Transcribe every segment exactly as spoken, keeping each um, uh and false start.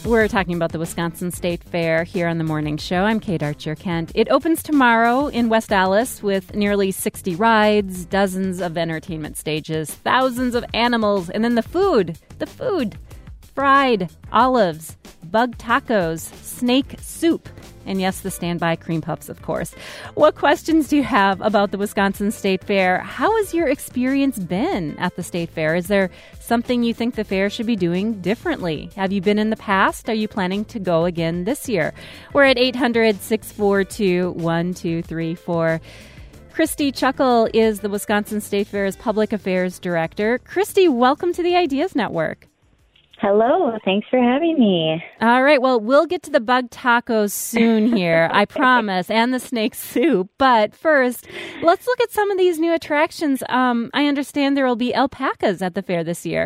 We're talking about the Wisconsin State Fair here on the Morning Show. I'm Kate Archer-Kent. It opens tomorrow in West Allis with nearly sixty rides, dozens of entertainment stages, thousands of animals, and then the food. The food. Fried olives, bug tacos, snake soup, and yes, the standby cream puffs, of course. What questions do you have about the Wisconsin State Fair? How has your experience been at the State Fair? Is there something you think the fair should be doing differently? Have you been in the past? Are you planning to go again this year? We're at eight hundred, six four two, one two three four. Christy Chuckle is the Wisconsin State Fair's Public Affairs Director. Christy, welcome to the Ideas Network. Hello. Thanks for having me. All right. Well, we'll get to the bug tacos soon here, I promise, and the snake soup. But first, let's look at some of these new attractions. Um, I understand there will be alpacas at the fair this year.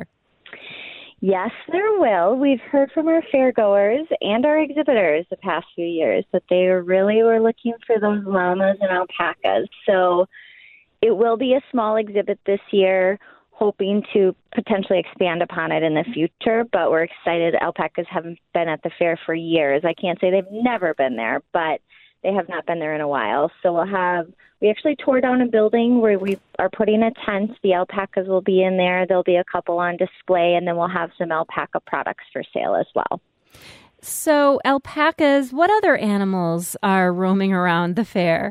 Yes, there will. We've heard from our fairgoers and our exhibitors the past few years that they really were looking for those llamas and alpacas. So it will be a small exhibit this year, hoping to potentially expand upon it in the future, but we're excited. Alpacas haven't been at the fair for years. I can't say they've never been there, but they have not been there in a while. So we'll have, we actually tore down a building where we are putting a tent. The alpacas will be in there. There'll be a couple on display, and then we'll have some alpaca products for sale as well. So alpacas, what other animals are roaming around the fair?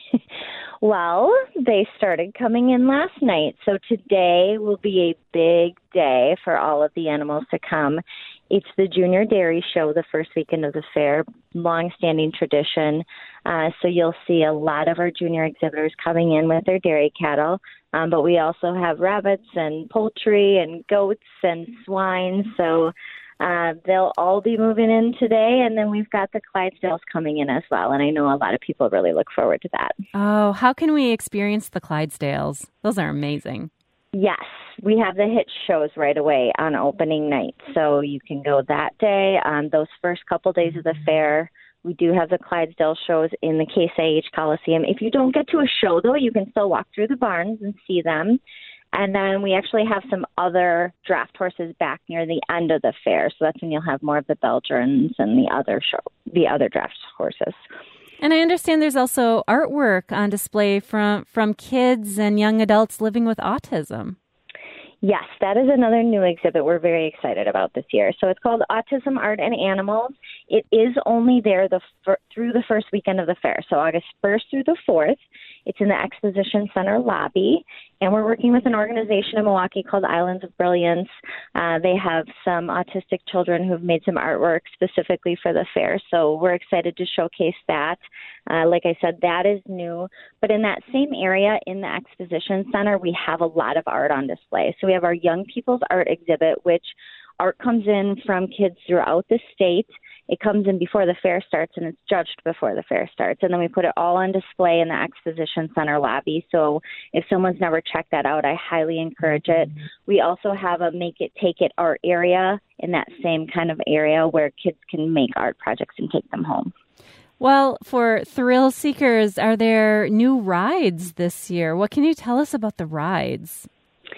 Well, they started coming in last night, so today will be a big day for all of the animals to come. It's the Junior Dairy Show, the first weekend of the fair, long-standing tradition. Uh, so you'll see a lot of our junior exhibitors coming in with their dairy cattle, um, but we also have rabbits and poultry and goats and swine, so Uh, they'll all be moving in today, and then we've got the Clydesdales coming in as well, and I know a lot of people really look forward to that. Oh, how can we experience the Clydesdales? Those are amazing. Yes, we have the hit shows right away on opening night, so you can go that day. Um, those first couple days of the fair, we do have the Clydesdale shows in the Case I H Coliseum. If you don't get to a show, though, you can still walk through the barns and see them. And then we actually have some other draft horses back near the end of the fair. So that's when you'll have more of the Belgians and the other show, the other draft horses. And I understand there's also artwork on display from, from kids and young adults living with autism. Yes, that is another new exhibit we're very excited about this year. So it's called Autism, Art, and Animals. It is only there the fir- through the first weekend of the fair, so August first through the fourth. It's in the Exposition Center lobby, and we're working with an organization in Milwaukee called Islands of Brilliance. Uh, they have some autistic children who've made some artwork specifically for the fair, so we're excited to showcase that. Uh, like I said, that is new. But in that same area, in the Exposition Center, we have a lot of art on display. So we have our Young People's Art exhibit, which art comes in from kids throughout the state. It comes in before the fair starts, and it's judged before the fair starts. And then we put it all on display in the Exposition Center lobby. So if someone's never checked that out, I highly encourage it. We also have a Make It, Take It art area in that same kind of area where kids can make art projects and take them home. Well, for thrill seekers, are there new rides this year? What can you tell us about the rides?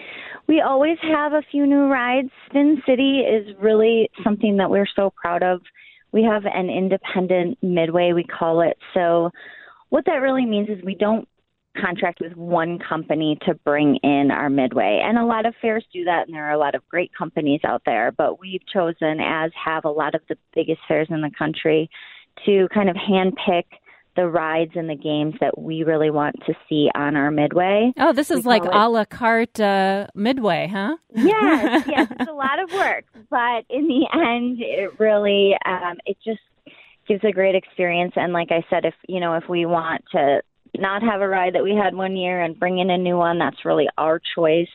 We always have a few new rides. Spin City is really something that we're so proud of. We have an independent midway, we call it. So what that really means is we don't contract with one company to bring in our midway. And a lot of fairs do that, and there are a lot of great companies out there. But we've chosen, as have a lot of the biggest fairs in the country, to kind of handpick the rides and the games that we really want to see on our midway. Oh, this is we like it, a la carte uh, midway, huh? Yes, yes. It's a lot of work, but in the end, it really, um, it just gives a great experience. And like I said, if, you know, if we want to not have a ride that we had one year and bring in a new one, that's really our choice.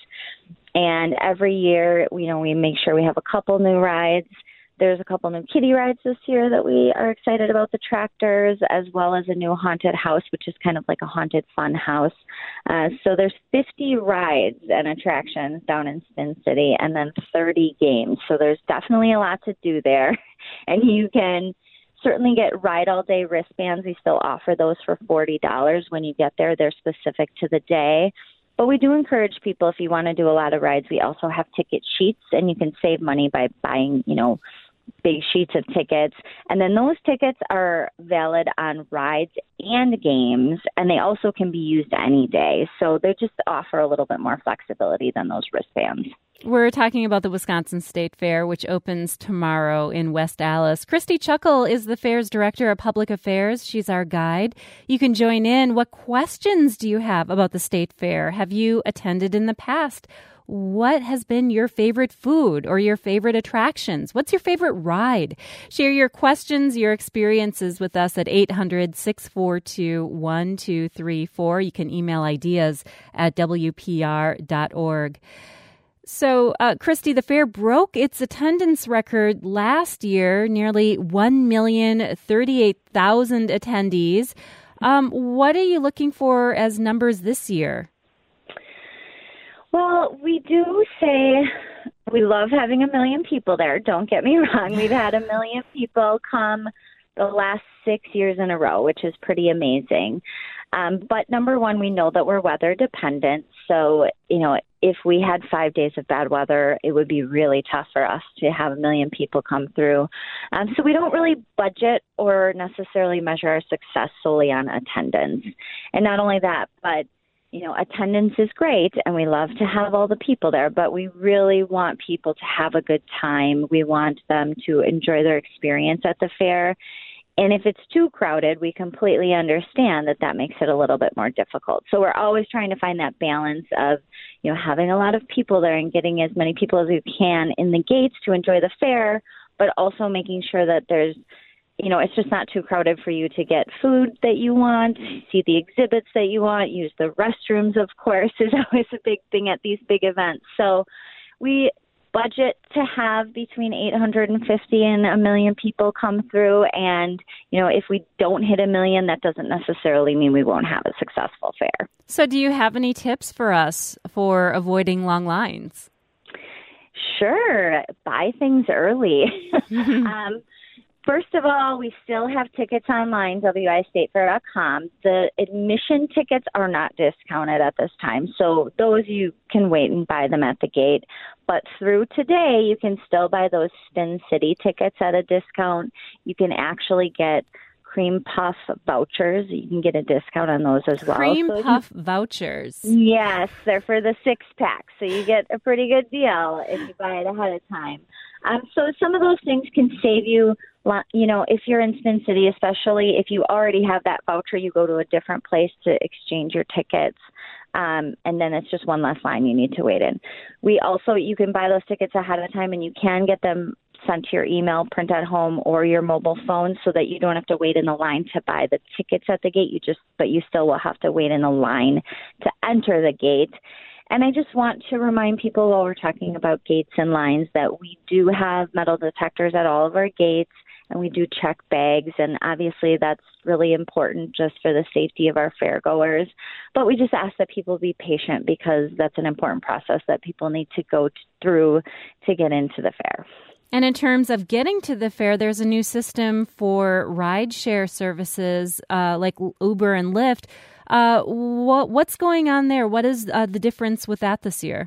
And every year, you know, we make sure we have a couple new rides. There's a couple new kiddie rides this year that we are excited about, the tractors, as well as a new haunted house, which is kind of like a haunted fun house. Uh, so there's fifty rides and attractions down in Spin City, and then thirty games. So there's definitely a lot to do there. And you can certainly get Ride All Day wristbands. We still offer those for forty dollars when you get there. They're specific to the day. But we do encourage people, if you want to do a lot of rides, we also have ticket sheets, and you can save money by buying, you know, big sheets of tickets. And then those tickets are valid on rides and games, and they also can be used any day. So they just offer a little bit more flexibility than those wristbands. We're talking about the Wisconsin State Fair, which opens tomorrow in West Allis. Christy Chuckle is the fair's director of public affairs. She's our guide. You can join in. What questions do you have about the State Fair? Have you attended in the past? What has been your favorite food or your favorite attractions? What's your favorite ride? Share your questions, your experiences with us at eight hundred, six four two, one two three four. You can email ideas at w p r dot org. So, uh, Christy, the fair broke its attendance record last year, nearly one million thirty-eight thousand attendees. Um, what are you looking for as numbers this year? Well, we do say we love having a million people there. Don't get me wrong. We've had a million people come the last six years in a row, which is pretty amazing. Um, but number one, we know that we're weather dependent. So, you know, if we had five days of bad weather, it would be really tough for us to have a million people come through. Um, so we don't really budget or necessarily measure our success solely on attendance. And not only that, but you know, attendance is great, and we love to have all the people there, but we really want people to have a good time. We want them to enjoy their experience at the fair. And if it's too crowded, we completely understand that that makes it a little bit more difficult. So we're always trying to find that balance of, you know, having a lot of people there and getting as many people as we can in the gates to enjoy the fair, but also making sure that there's, you know, it's just not too crowded for you to get food that you want, see the exhibits that you want, use the restrooms, of course, is always a big thing at these big events. So we budget to have between eight hundred fifty and a million people come through. And, you know, if we don't hit a million, that doesn't necessarily mean we won't have a successful fair. So do you have any tips for us for avoiding long lines? Sure. Buy things early. um, First of all, we still have tickets online, w i state fair dot com. The admission tickets are not discounted at this time, so those you can wait and buy them at the gate. But through today, you can still buy those Spin City tickets at a discount. You can actually get Cream Puff vouchers. You can get a discount on those as well. Cream so Puff you, vouchers. Yes, they're for the six pack, so you get a pretty good deal if you buy it ahead of time. Um, so some of those things can save you, you know, if you're in Spin City, especially if you already have that voucher, you go to a different place to exchange your tickets. Um, and then it's just one less line you need to wait in. We also, you can buy those tickets ahead of time, and you can get them sent to your email, print at home, or your mobile phone, so that you don't have to wait in the line to buy the tickets at the gate. You just, but you still will have to wait in the line to enter the gate. And I just want to remind people while we're talking about gates and lines that we do have metal detectors at all of our gates, and we do check bags. And obviously that's really important just for the safety of our fairgoers. But we just ask that people be patient, because that's an important process that people need to go t- through to get into the fair. And in terms of getting to the fair, there's a new system for rideshare services uh, like Uber and Lyft. Uh, what, what's going on there? What is uh, the difference with that this year?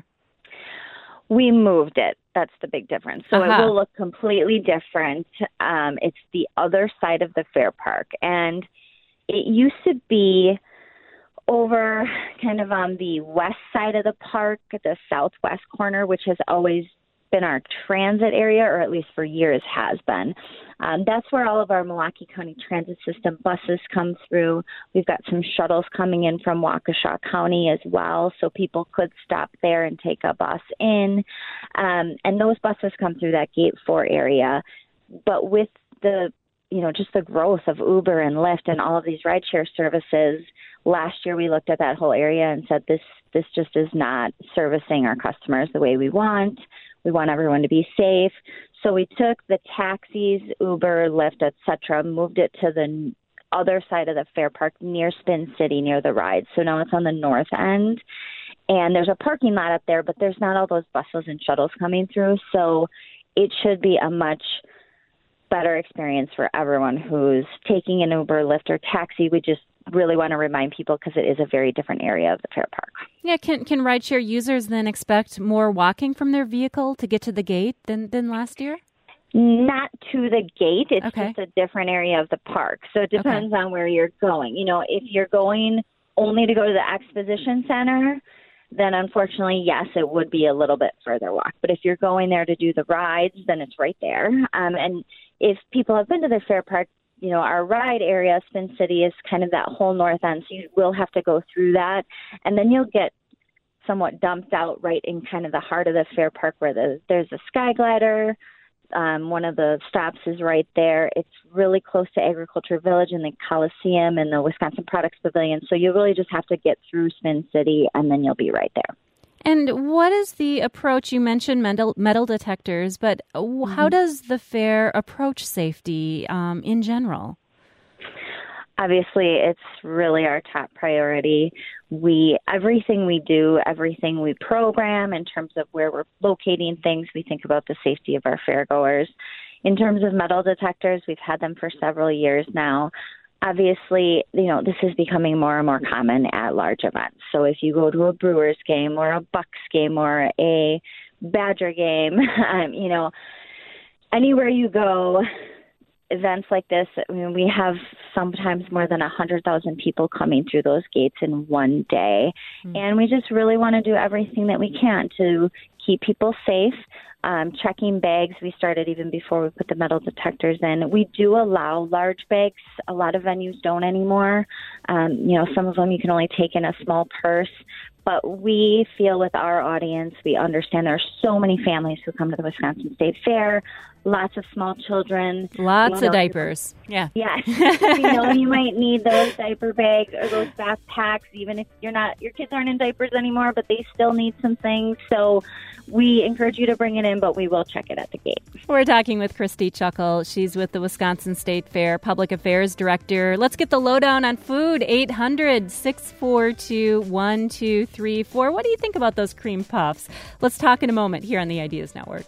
We moved it. That's the big difference. So uh-huh. It will look completely different. Um, it's the other side of the fair park. And it used to be over kind of on the west side of the park, the southwest corner, which has always been our transit area, or at least for years has been. Um, that's where all of our Milwaukee County Transit System buses come through. We've got some shuttles coming in from Waukesha County as well, so people could stop there and take a bus in. Um, and those buses come through that Gate four area. But with the, you know, just the growth of Uber and Lyft and all of these rideshare services, last year we looked at that whole area and said this this just is not servicing our customers the way we want. We want everyone to be safe. So we took the taxis, Uber, Lyft, et cetera, moved it to the other side of the fair park near Spin City, near the rides. So now it's on the north end. And there's a parking lot up there, but there's not all those buses and shuttles coming through. So it should be a much better experience for everyone who's taking an Uber, Lyft, or taxi. We just really want to remind people, because it is a very different area of the fair park. Yeah, can can rideshare users then expect more walking from their vehicle to get to the gate than, than last year? Not to the gate. It's Okay. just a different area of the park. So it depends Okay. on where you're going. You know, if you're going only to go to the exposition center, then unfortunately, yes, it would be a little bit further walk. But if you're going there to do the rides, then it's right there. Um, and if people have been to the fair park, you know, our ride area, Spin City, is kind of that whole north end. So you will have to go through that. And then you'll get somewhat dumped out right in kind of the heart of the fair park where the, there's a sky glider. Um, one of the stops is right there. It's really close to Agriculture Village and the Coliseum and the Wisconsin Products Pavilion. So you really just have to get through Spin City, and then you'll be right there. And what is the approach? You mentioned metal, metal detectors, but mm-hmm. how does the fair approach safety um, in general? Obviously, it's really our top priority. We everything we do, everything we program in terms of where we're locating things, we think about the safety of our fairgoers. In terms of metal detectors, we've had them for several years now. Obviously, you know, this is becoming more and more common at large events. So if you go to a Brewers game or a Bucks game or a Badger game, um, you know, anywhere you go, events like this, I mean, we have sometimes more than one hundred thousand people coming through those gates in one day. Mm-hmm. And we just really want to do everything that we can to keep people safe. Um, checking bags, we started even before we put the metal detectors in. We do allow large bags. A lot of venues don't anymore. Um, you know, some of them you can only take in a small purse. But we feel with our audience, we understand there are so many families who come to the Wisconsin State Fair, lots of small children. Lots you know, of diapers. Yeah. Yes. you know, you might need those diaper bags or those backpacks, even if you're not, your kids aren't in diapers anymore, but they still need some things. So we encourage you to bring it in, but we will check it at the gate. We're talking with Christy Chuckle. She's with the Wisconsin State Fair Public Affairs Director. Let's get the lowdown on food. eight hundred, six four two, one two three four. What do you think about those cream puffs? Let's talk in a moment here on the Ideas Network.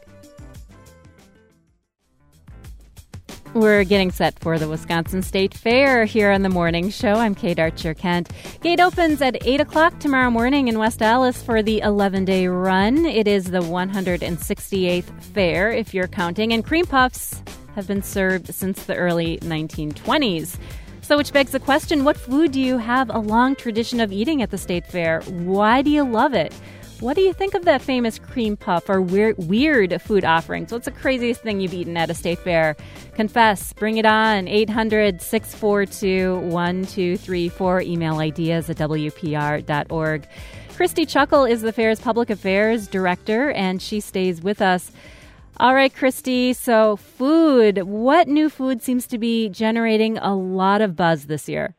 We're getting set for the Wisconsin State Fair here on the Morning Show. I'm Kate Archer-Kent. Gate opens at eight o'clock tomorrow morning in West Allis for the eleven-day run. It is the one hundred sixty-eighth fair, if you're counting, and cream puffs have been served since the early nineteen twenties. So which begs the question, what food do you have a long tradition of eating at the State Fair? Why do you love it? What do you think of that famous cream puff or weird, weird food offerings? What's the craziest thing you've eaten at a state fair? Confess. Bring it on. eight hundred, six four two, one two three four. Email ideas at w p r dot org. Christy Chuckle is the fair's public affairs director, and she stays with us. All right, Christy. So food. What new food seems to be generating a lot of buzz this year?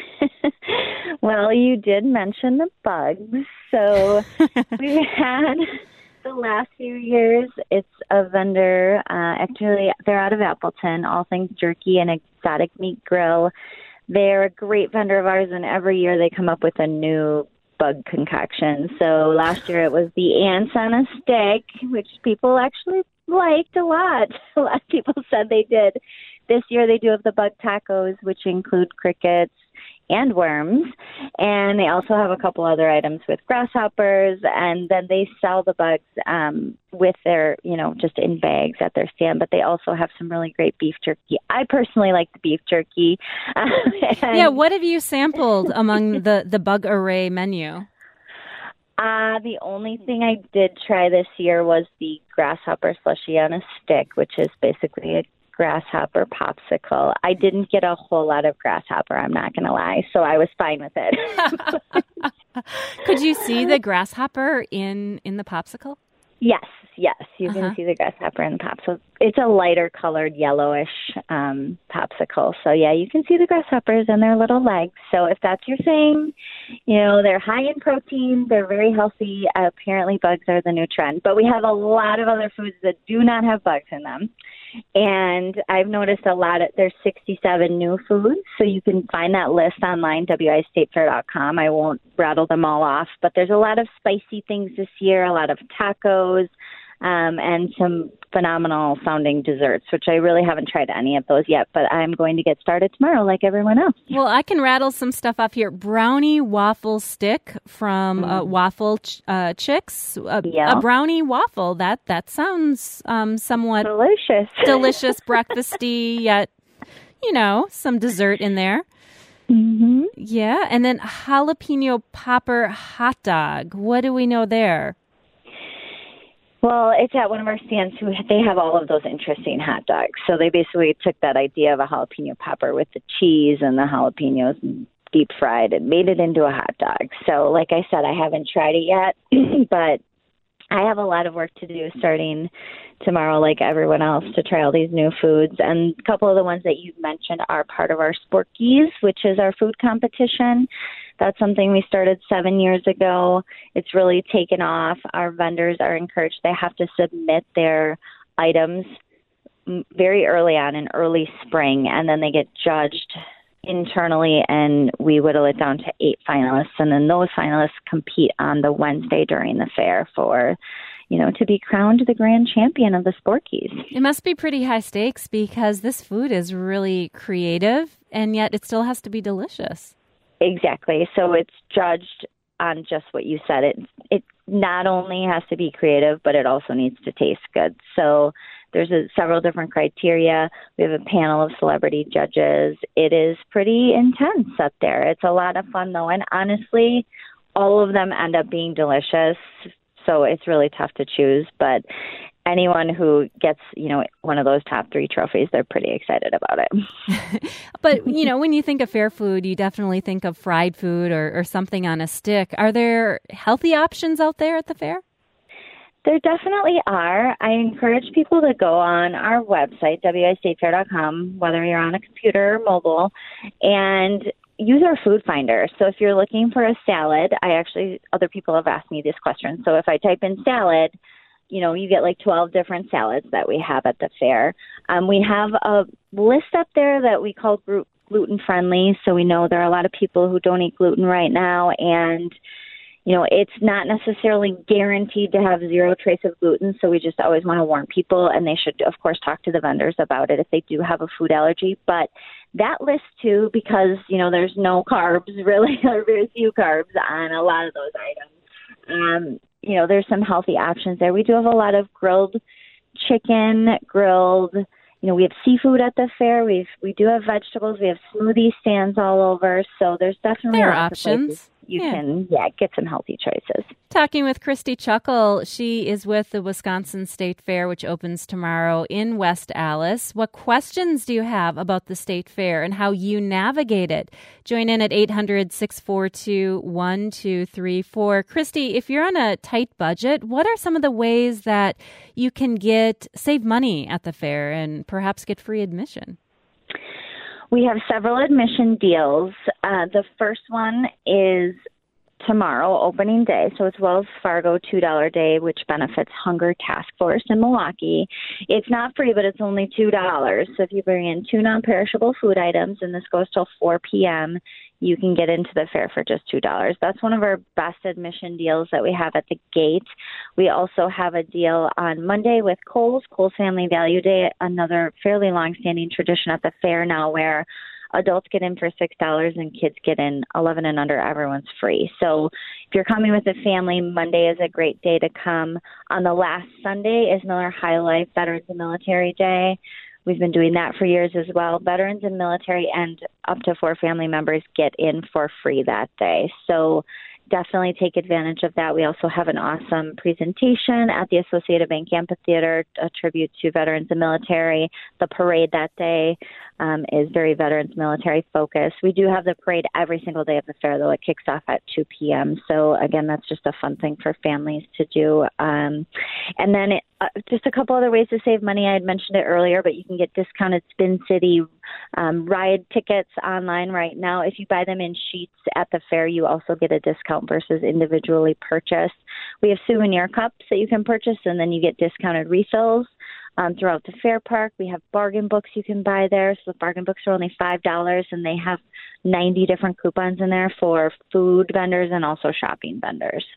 Well, you did mention the bugs. So we've had the last few years, it's a vendor, uh, actually, they're out of Appleton, All Things Jerky and Exotic Meat Grill. They're a great vendor of ours, and every year they come up with a new bug concoction. So last year it was the ants on a stick, which people actually liked a lot. A lot of people said they did. This year they do have the bug tacos, which include crickets and worms, and they also have a couple other items with grasshoppers, and then they sell the bugs um, with their, you know, just in bags at their stand, but they also have some really great beef jerky. I personally like the beef jerky. Yeah, what have you sampled among the, the bug array menu? Uh, the only thing I did try this year was the grasshopper slushy on a stick, which is basically a grasshopper popsicle. I didn't get a whole lot of grasshopper, I'm not going to lie, so I was fine with it. Could you see the grasshopper in, in the popsicle? Yes, yes, you uh-huh. can see the grasshopper in the popsicle. It's a lighter colored yellowish um, popsicle. So yeah, you can see the grasshoppers and their little legs. So if that's your thing, you know, they're high in protein, they're very healthy. Uh, apparently bugs are the new trend. But we have a lot of other foods that do not have bugs in them. And I've noticed a lot of, there's sixty-seven new foods, so you can find that list online, w i state fair dot com. I won't rattle them all off, but there's a lot of spicy things this year, a lot of tacos, um, and some phenomenal sounding desserts, which I really haven't tried any of those yet, but I'm going to get started tomorrow like everyone else. Well, I can rattle some stuff off here. Brownie waffle stick from uh, Waffle ch- uh, Chicks. Uh, yeah. A brownie waffle. That that sounds um, somewhat delicious. delicious, breakfasty, yet, you know, some dessert in there. Mm-hmm. Yeah, and then jalapeno popper hot dog. What do we know there? Well, it's at one of our stands who they have all of those interesting hot dogs. So they basically took that idea of a jalapeno popper with the cheese and the jalapenos deep fried and made it into a hot dog. So like I said, I haven't tried it yet, but I have a lot of work to do starting tomorrow, like everyone else, to try all these new foods. And a couple of the ones that you mentioned are part of our Sporkies, which is our food competition. That's something we started seven years ago. It's really taken off. Our vendors are encouraged. They have to submit their items very early on in early spring, and then they get judged internally, and we whittle it down to eight finalists. And then those finalists compete on the Wednesday during the fair for, you know, to be crowned the grand champion of the Sporkies. It must be pretty high stakes because this food is really creative, and yet it still has to be delicious. Exactly. So it's judged on just what you said. It it not only has to be creative, but it also needs to taste good. So there's a, several different criteria. We have a panel of celebrity judges. It is pretty intense up there. It's a lot of fun, though. And honestly, all of them end up being delicious. So it's really tough to choose. But anyone who gets, you know, one of those top three trophies, they're pretty excited about it. But, you know, when you think of fair food, you definitely think of fried food or, or something on a stick. Are there healthy options out there at the fair? There definitely are. I encourage people to go on our website, w i state fair dot com, whether you're on a computer or mobile, and use our food finder. So if you're looking for a salad, I actually, other people have asked me this question. So if I type in salad, you know, you get like twelve different salads that we have at the fair. Um, we have a list up there that we call group gluten friendly. So we know there are a lot of people who don't eat gluten right now, and you know, it's not necessarily guaranteed to have zero trace of gluten, so we just always want to warn people, and they should, of course, talk to the vendors about it if they do have a food allergy. But that list, too, because, you know, there's no carbs, really, or very few carbs on a lot of those items. Um, you know, there's some healthy options there. We do have a lot of grilled chicken, grilled, you know, we have seafood at the fair. We've, we do have vegetables. We have smoothie stands all over, so there's definitely there are lots options. Of places you yeah. can, yeah, get some healthy choices. Talking with Christy Chuckle. She is with the Wisconsin State Fair, which opens tomorrow in West Allis. What questions do you have about the State Fair and how you navigate it? Join in at eight hundred, six four two, one two three four. Christy, if you're on a tight budget, what are some of the ways that you can get save money at the fair and perhaps get free admission? We have several admission deals. Uh, the first one is tomorrow, opening day. So it's Wells Fargo two dollars day, which benefits Hunger Task Force in Milwaukee. It's not free, but it's only two dollars. So if you bring in two non-perishable food items, and this goes till four p.m., you can get into the fair for just two dollars. That's one of our best admission deals that we have at the gate. We also have a deal on Monday with Kohl's, Kohl's Family Value Day, another fairly long-standing tradition at the fair now where adults get in for six dollars and kids get in eleven and under. Everyone's free. So if you're coming with a family, Monday is a great day to come. On the last Sunday is Miller High Life Veterans and Military Day. We've been doing that for years as well. Veterans and military and up to four family members get in for free that day. So definitely take advantage of that. We also have an awesome presentation at the Associated Bank Amphitheater, a tribute to veterans and military. The parade that day um, is very veterans military focused. We do have the parade every single day of the fair, though. It kicks off at two p.m. So, again, that's just a fun thing for families to do. Um, and then it, uh, just a couple other ways to save money. I had mentioned it earlier, but you can get discounted Spin City um, ride tickets online right now. If you buy them in sheets at the fair, you also get a discount versus individually purchased. We have souvenir cups that you can purchase, and then you get discounted refills um, throughout the fair park. We have bargain books you can buy there. So the bargain books are only five dollars, and they have ninety different coupons in there for food vendors and also shopping vendors.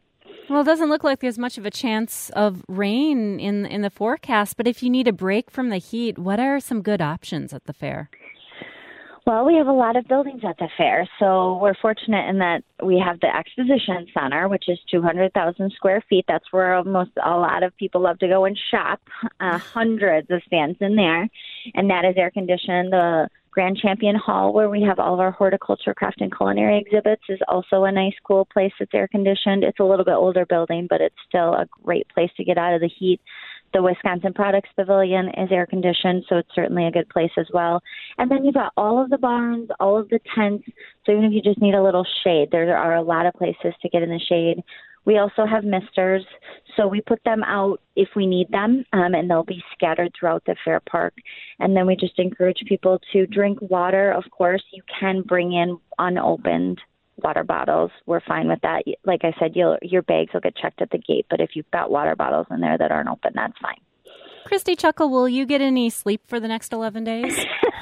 Well, it doesn't look like there's much of a chance of rain in in the forecast, but if you need a break from the heat, what are some good options at the fair? Well, we have a lot of buildings at the fair, so we're fortunate in that we have the Exposition Center, which is two hundred thousand square feet. That's where almost a lot of people love to go and shop. Uh, hundreds of stands in there, and that is air conditioned. The Grand Champion Hall, where we have all of our horticulture, craft, and culinary exhibits, is also a nice, cool place that's air conditioned. It's a little bit older building, but it's still a great place to get out of the heat. The Wisconsin Products Pavilion is air conditioned, so it's certainly a good place as well. And then you've got all of the barns, all of the tents. So even if you just need a little shade, there are a lot of places to get in the shade. We also have misters, so we put them out if we need them, um, and they'll be scattered throughout the fair park. And then we just encourage people to drink water. Of course, you can bring in unopened water bottles. We're fine with that. Like I said, you'll, your bags will get checked at the gate, but if you've got water bottles in there that aren't open, that's fine. Christy Chuckle, will you get any sleep for the next eleven days?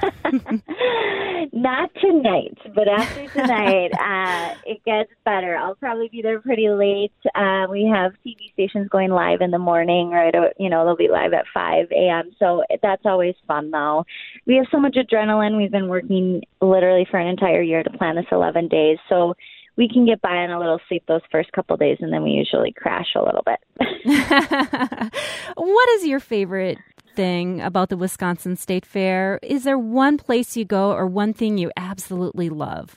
Not tonight, but after tonight, uh, it gets better. I'll probably be there pretty late. Uh, we have T V stations going live in the morning, right? You know, they'll be live at five a.m., so that's always fun, though. We have so much adrenaline. We've been working literally for an entire year to plan this eleven days, so we can get by on a little sleep those first couple days, and then we usually crash a little bit. What is your favorite thing about the Wisconsin State Fair? Is there one place you go or one thing you absolutely love?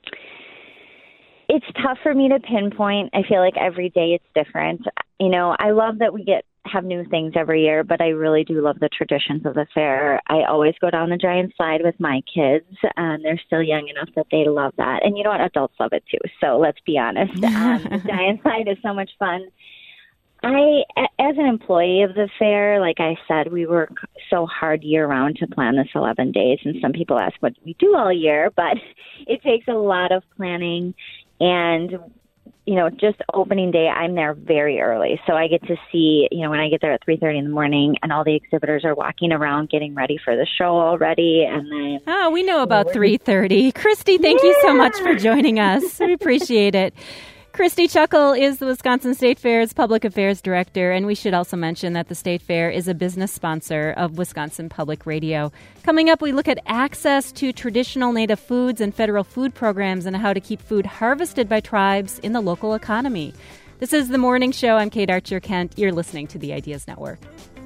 It's tough for me to pinpoint. I feel like every day it's different. You know, I love that we get have new things every year, but I really do love the traditions of the fair. I always go down the giant slide with my kids, and they're still young enough that they love that. And you know what? Adults love it too. So let's be honest. Um, the giant slide is so much fun. I, as an employee of the fair, like I said, we work so hard year-round to plan this eleven days, and some people ask what we do all year, but it takes a lot of planning, and, you know, just opening day, I'm there very early, so I get to see, you know, when I get there at three thirty in the morning, and all the exhibitors are walking around getting ready for the show already, and then... Oh, we know about three thirty. Christy, thank yeah. you so much for joining us. We appreciate it. Christy Chuckle is the Wisconsin State Fair's Public Affairs Director, and we should also mention that the State Fair is a business sponsor of Wisconsin Public Radio. Coming up, we look at access to traditional native foods and federal food programs and how to keep food harvested by tribes in the local economy. This is The Morning Show. I'm Kate Archer-Kent. You're listening to the Ideas Network.